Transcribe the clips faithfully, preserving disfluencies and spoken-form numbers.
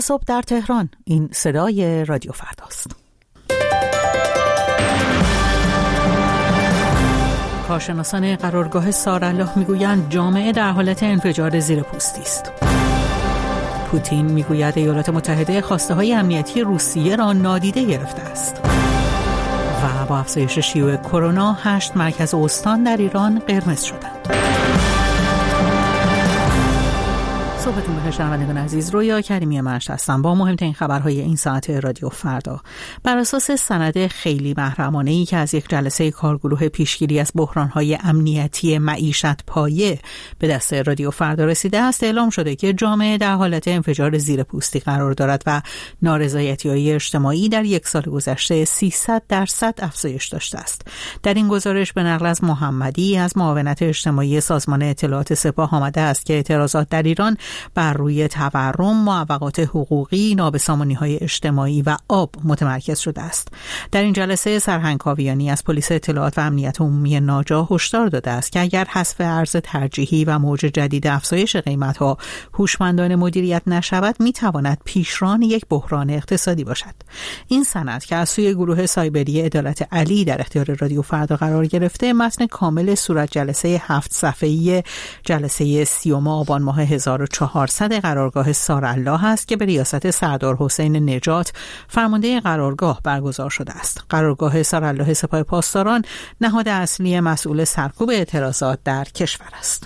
صبح در تهران. این صدای رادیو فرداست. کارشناسان قرارگاه سارالله میگویند جامعه در حالت انفجار زیرپوستی است. پوتین میگوید ایالات متحده خواسته‌های امنیتی روسیه را نادیده گرفته است. و با افزایش شیوع کرونا هشت مرکز استان در ایران قرمز شدند. صبحتون بخیر شنوندگان عزیز، رویا کریمی منش هستم با مهمترین خبرهای این ساعت رادیو فردا. بر اساس سند خیلی محرمانه‌ای که از یک جلسه کارگروه پیشگیری از بحران‌های امنیتی معیشت پایه به دست رادیو فردا رسیده است، اعلام شده که جامعه در حالت انفجار زیرپوستی قرار دارد و نارضایتی‌های اجتماعی در یک سال گذشته سیصد درصد افزایش داشته است. در این گزارش به نقل از محمدی از معاونت اجتماعی سازمان اطلاعات سپاه آمده است که اعتراضات در ایران بر روی تورم، معوقات حقوقی، نابسامانی‌های اجتماعی و آب متمرکز شده است. در این جلسه سرهنگ کاویانی از پلیس اطلاعات و امنیت عمومی ناجا هشدار داده است که اگر حذف ارز ترجیحی و موج جدید افزایش قیمت‌ها هوشمندانه مدیریت نشود، می‌تواند پیشران یک بحران اقتصادی باشد. این سند که از سوی گروه سایبری عدالت علی در اختیار رادیو فردا قرار گرفته، متن کامل صورت جلسه هفت صفحه‌ای جلسه سیوم آبان ماه هزار و چهارصد قرارگاه سارالله است که به ریاست سردار حسین نجات فرمانده قرارگاه برگزار شده است. قرارگاه سارالله سپاه پاسداران نهاد اصلی مسئول سرکوب اعتراضات در کشور است.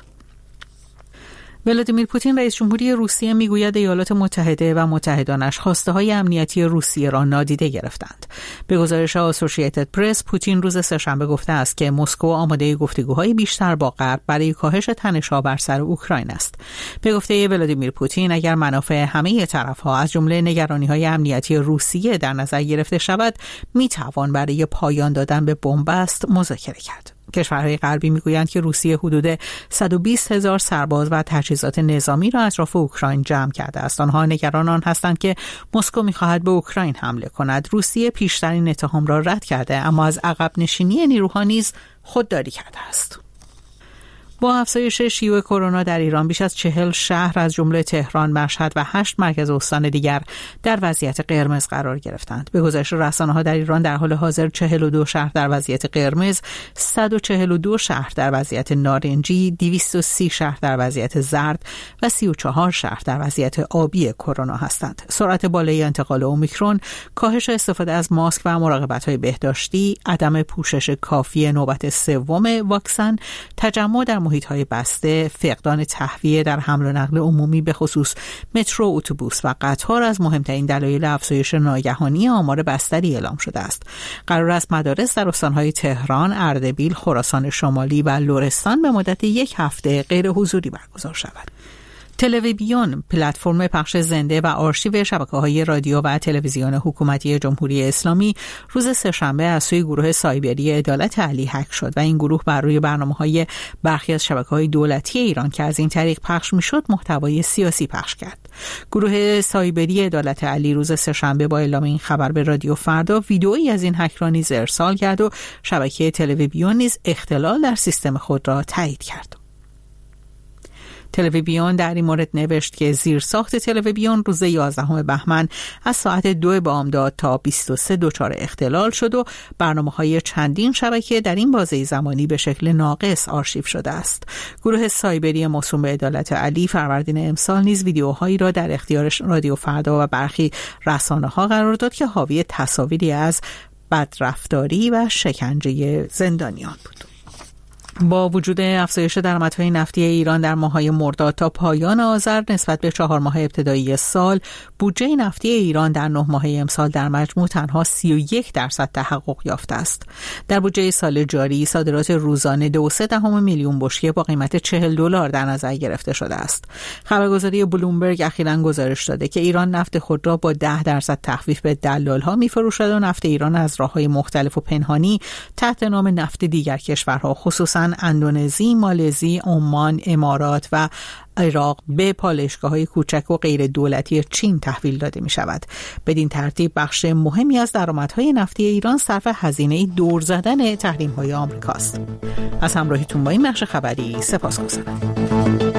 ولادیمیر پوتین رئیس جمهوری روسیه میگوید ایالات متحده و متحدانش خواسته‌های امنیتی روسیه را نادیده گرفتند. به گزارش اسوسییتد پرس، پوتین روز سه‌شنبه گفته است که مسکو آماده گفتگوهای بیشتر با غرب برای کاهش تنش‌ها بر سر اوکراین است. به گفته ولادیمیر پوتین، اگر منافع همه طرف‌ها از جمله نگرانی‌های امنیتی روسیه در نظر گرفته شود، می‌توان برای پایان دادن به بنبست مذاکره کرد. کشورهای غربی میگویند که روسیه حدود صد و بیست هزار سرباز و تجهیزات نظامی را اطراف اوکراین جمع کرده است. آنها نگران آن هستند که مسکو میخواهد به اوکراین حمله کند. روسیه پیشترین اتهام را رد کرده، اما از عقب نشینی نیروها نیز خودداری کرده است. با افزایش شیوع کرونا در ایران، بیش از چهل شهر از جمله تهران، مشهد و هشت مرکز استان دیگر در وضعیت قرمز قرار گرفتند. به گزارش رسانه‌ها در ایران در حال حاضر چهل و دو شهر در وضعیت قرمز، صد و چهل و دو شهر در وضعیت نارنجی، دویست و سی شهر در وضعیت زرد و سی و چهار شهر در وضعیت آبی کرونا هستند. سرعت بالای انتقال اومیکرون، کاهش استفاده از ماسک و مراقبت‌های بهداشتی، عدم پوشش کافی نوبت سوم واکسن، تجمع در محیط‌های بسته، فقدان تهویه در حمل و نقل عمومی به خصوص مترو، اتوبوس و قطار از مهمترین دلایل افزایش ناگهانی آمار بستری اعلام شده است. قرار است مدارس در استان‌های تهران، اردبیل، خراسان شمالی و لرستان به مدت یک هفته غیر حضوری برگزار شود. تلویزیون، پلتفرم پخش زنده و آرشیو شبکه‌های رادیو و تلویزیون حکومتی جمهوری اسلامی، روز سه‌شنبه از سوی گروه سایبری عدالت علی هک شد و این گروه بر روی برنامه‌های برخی از شبکه‌های دولتی ایران که از این طریق پخش می‌شد محتوای سیاسی پخش کرد. گروه سایبری عدالت علی روز سه‌شنبه با اعلام این خبر به رادیو فردا ویدئویی از این هک را نیز ارسال کرد و شبکه تلویزیون نیز اختلال در سیستم خود را تایید کرد. تلویزیون در این مورد نوشت که زیرساخت تلویزیون روز یازدهم بهمن از ساعت دو بامداد تا بیست و سه دچار اختلال شد و برنامه‌های چندین شبکه در این بازه زمانی به شکل ناقص آرشیو شده است. گروه سایبری موسوم به عدالت علی فروردین امسال نیز ویدیوهایی را در اختیار رادیو فردا و برخی رسانه‌ها قرار داد که حاوی تصاویری از بدرفتاری و شکنجه زندانیان بود. با وجود افزایش درآمدهای نفتی ایران در ماه‌های مرداد تا پایان آذر نسبت به چهار ماه ابتدایی سال، بودجه نفتی ایران در نه ماهه امسال در مجموع تنها سی و یک درصد تحقق یافته است. در بودجه سال جاری صادرات روزانه دو و سه دهم میلیون بشکه با قیمت چهل دلار در نظر گرفته شده است. خبرگزاری بلومبرگ اخیراً گزارش داده که ایران نفت خود را با ده درصد تخفیف به دلال‌ها می‌فروشد و نفت ایران از راه‌های مختلف و پنهانی تحت نام نفت دیگر کشورها خصوصاً اندونزی، مالزی، عمان، امارات و عراق به پالایشگاه‌های کوچک و غیر دولتی چین تحویل داده می شود. بدین ترتیب بخش مهمی از درآمدهای نفتی ایران صرف هزینه دور زدن تحریم‌های آمریکاست. از همراهیتون با این بخش خبری سپاسگزارم.